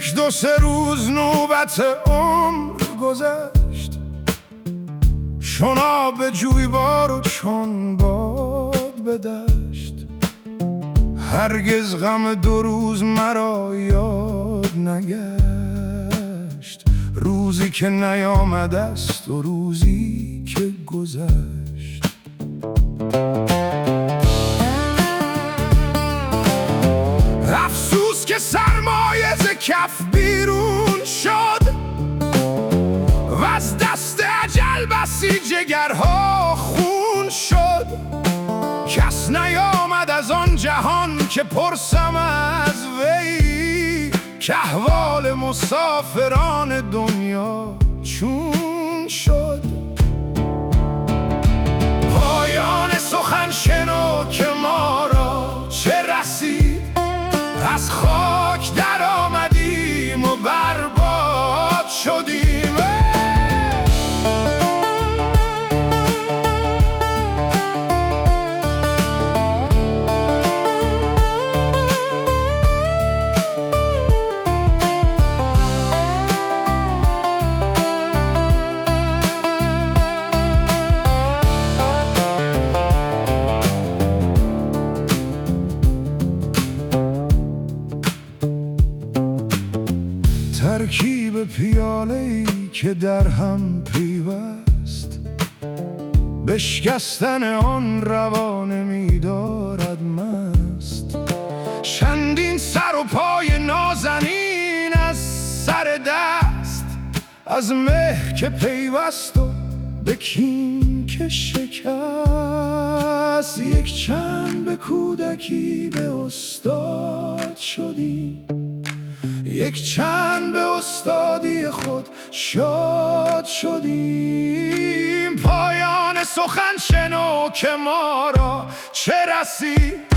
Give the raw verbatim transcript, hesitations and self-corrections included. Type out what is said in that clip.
یک دو سه روز نوبت عمر گذشت، چون آب جویبار و چون باد به دشت. هرگز غم دو روز مرا یاد نگشت، روزی که نیامد است و روزی که گذشت. افسوس که سرمایه ز کف بیرون شد، و از دست اجل بسی جگرها خون شد. کس نیامد از آن جهان که پرسم از وی، که احوال مسافران دنیا چون شد. پایان سخن شنو که ما را چه رسید، از خاک در آمدیم و برباد شدیم. ترکیب پیاله‌ای که در هم پیوست، بشکستن آن روانه می دارد مست. چندین سر و پای نازنین از سر دست، از مه که پیوست و به کین که شکست. یک چند به کودکی به استاد شدیم، یک چند به استادی خود شاد شدیم. پایان سخن شنو که ما را چه رسید،